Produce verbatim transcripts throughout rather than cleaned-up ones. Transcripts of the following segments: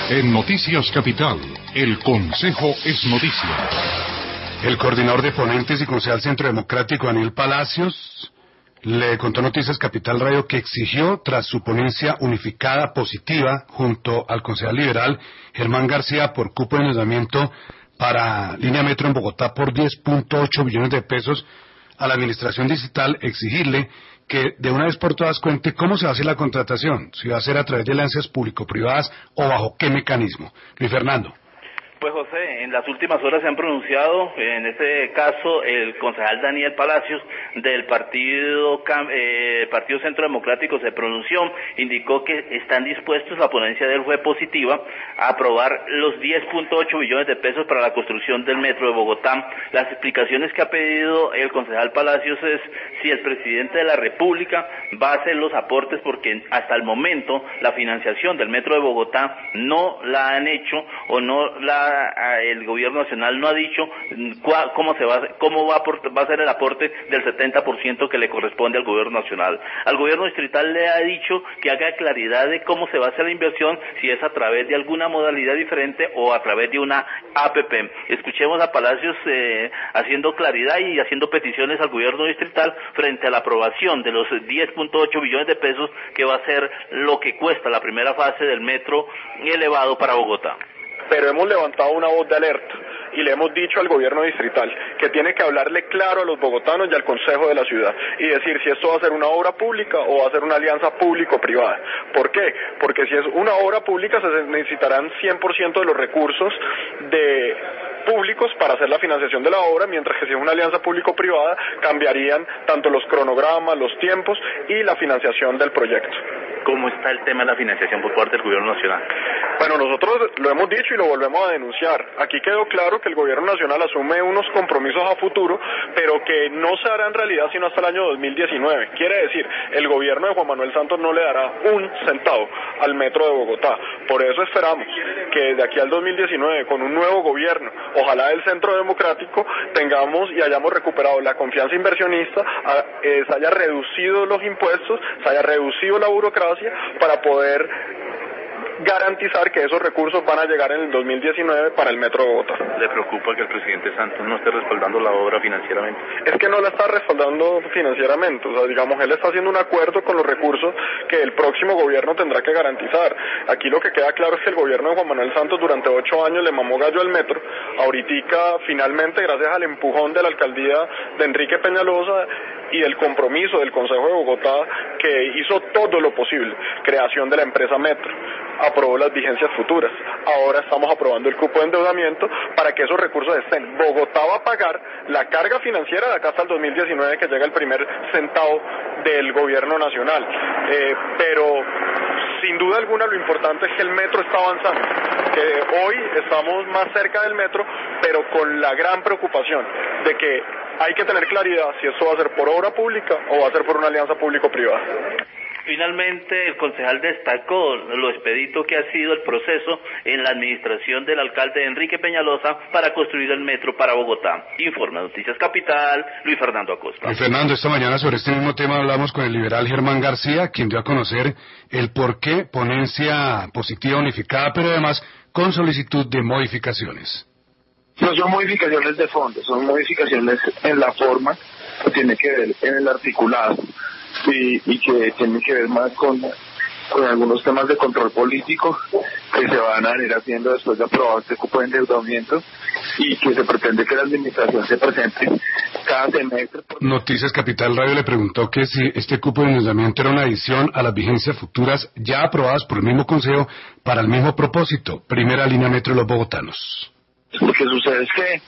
En Noticias Capital, el Consejo es noticia. El coordinador de ponentes y concejal Centro Democrático, Daniel Palacios, le contó a Noticias Capital Radio que exigió, tras su ponencia unificada positiva junto al concejal liberal Germán García por cupo de endeudamiento para línea metro en Bogotá por diez punto ocho billones de pesos, a la administración distrital exigirle que de una vez por todas cuente cómo se va a hacer la contratación, si va a ser a través de alianzas público-privadas o bajo qué mecanismo. Luis Fernando. Pues José, en las últimas horas se han pronunciado, en este caso, el concejal Daniel Palacios del partido eh, Partido Centro Democrático se pronunció, indicó que están dispuestos, la ponencia de él fue positiva, a aprobar los diez punto ocho billones de pesos para la construcción del metro de Bogotá. Las explicaciones que ha pedido el concejal Palacios es si el presidente de la República va a hacer los aportes, porque hasta el momento la financiación del metro de Bogotá no la han hecho o no la el gobierno nacional no ha dicho cua, cómo se va cómo va a, va a ser el aporte del setenta por ciento que le corresponde al gobierno nacional. Al gobierno distrital le ha dicho que haga claridad de cómo se va a hacer la inversión, si es a través de alguna modalidad diferente o a través de una A P P. Escuchemos a Palacios eh, haciendo claridad y haciendo peticiones al gobierno distrital frente a la aprobación de los diez punto ocho billones de pesos que va a ser lo que cuesta la primera fase del metro elevado para Bogotá. Pero hemos levantado una voz de alerta y le hemos dicho al gobierno distrital que tiene que hablarle claro a los bogotanos y al consejo de la ciudad y decir si esto va a ser una obra pública o va a ser una alianza público-privada. ¿Por qué? Porque si es una obra pública se necesitarán cien por ciento de los recursos de públicos para hacer la financiación de la obra, mientras que si es una alianza público-privada cambiarían tanto los cronogramas, los tiempos y la financiación del proyecto. ¿Cómo está el tema de la financiación por parte del gobierno nacional? Bueno, nosotros lo hemos dicho y lo volvemos a denunciar. Aquí quedó claro que el gobierno nacional asume unos compromisos a futuro, pero que no se harán realidad sino hasta el año dos mil diecinueve. Quiere decir, el gobierno de Juan Manuel Santos no le dará un centavo al metro de Bogotá. Por eso esperamos que de aquí al dos mil diecinueve, con un nuevo gobierno, ojalá del Centro Democrático, tengamos y hayamos recuperado la confianza inversionista, a, eh, se haya reducido los impuestos, se haya reducido la burocracia para poder garantizar que esos recursos van a llegar en el dos mil diecinueve para el metro de Bogotá. ¿Le preocupa que el presidente Santos no esté respaldando la obra financieramente? Es que no la está respaldando financieramente, o sea, digamos, él está haciendo un acuerdo con los recursos que el próximo gobierno tendrá que garantizar. Aquí lo que queda claro es que el gobierno de Juan Manuel Santos durante ocho años le mamó gallo al metro. Ahoritica, finalmente, gracias al empujón de la alcaldía de Enrique Peñalosa y del compromiso del Consejo de Bogotá, que hizo todo lo posible, creación de la empresa Metro, aprobó las vigencias futuras, ahora estamos aprobando el cupo de endeudamiento para que esos recursos estén. Bogotá va a pagar la carga financiera de acá hasta el dos mil diecinueve, que llega el primer centavo del gobierno nacional, eh, pero sin duda alguna lo importante es que el metro está avanzando, que hoy estamos más cerca del metro, pero con la gran preocupación de que hay que tener claridad si esto va a ser por obra pública o va a ser por una alianza público-privada. Finalmente, el concejal destacó lo expedito que ha sido el proceso en la administración del alcalde Enrique Peñalosa para construir el metro para Bogotá. Informa Noticias Capital, Luis Fernando Acosta. Luis Fernando, esta mañana sobre este mismo tema hablamos con el liberal Germán García, quien dio a conocer el porqué ponencia positiva unificada, pero además con solicitud de modificaciones. No son modificaciones de fondo, son modificaciones en la forma, que tiene que ver en el articulado y, y que tiene que ver más con, con algunos temas de control político que se van a ir haciendo después de aprobado este cupo de endeudamiento y que se pretende que la administración se presente cada semestre. Noticias Capital Radio le preguntó que si este cupo de endeudamiento era una adición a las vigencias futuras ya aprobadas por el mismo Consejo para el mismo propósito, primera línea metro de los bogotanos. Lo que sucede es que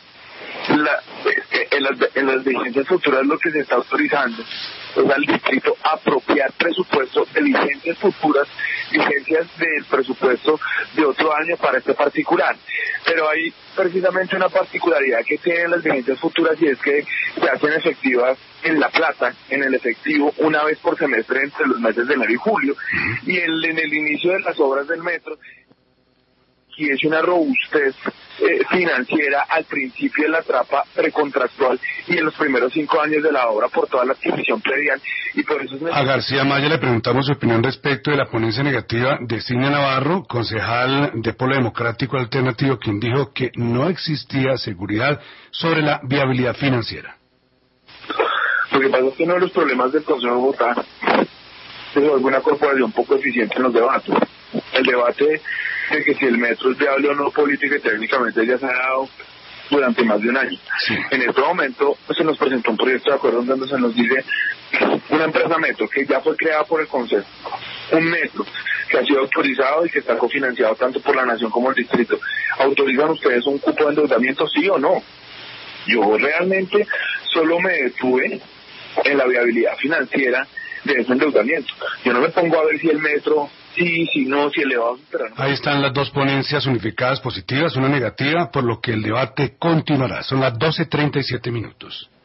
la, en, las, en las vigencias futuras lo que se está autorizando es al distrito apropiar presupuesto de licencias futuras, licencias del presupuesto de otro año para este particular. Pero hay precisamente una particularidad que tienen las vigencias futuras y es que se hacen efectivas en la plata, en el efectivo, una vez por semestre entre los meses de enero y julio. Y en, en el inicio de las obras del metro liquidez y una robustez eh, financiera al principio de la etapa precontractual y en los primeros cinco años de la obra por toda la adquisición predial. Y por eso es a García Maya le preguntamos su opinión respecto de la ponencia negativa de Signia Navarro, concejal de Polo Democrático Alternativo, quien dijo que no existía seguridad sobre la viabilidad financiera. Lo que pasa es que uno de los problemas del Consejo de Bogotá se vuelve una corporación poco eficiente en los debates. El debate de que si el metro es viable o no política y técnicamente ya se ha dado durante más de un año. Sí. En este momento se nos presentó un proyecto de acuerdo donde se nos dice una empresa metro que ya fue creada por el Consejo, un metro que ha sido autorizado y que está cofinanciado tanto por la Nación como el Distrito. ¿Autorizan ustedes un cupo de endeudamiento, sí o no? Yo realmente solo me detuve en la viabilidad financiera de ese endeudamiento. Yo no me pongo a ver si el metro, sí, si no, si elevado. Pero no. Ahí están las dos ponencias unificadas positivas, una negativa, por lo que el debate continuará. Son las doce treinta y siete minutos.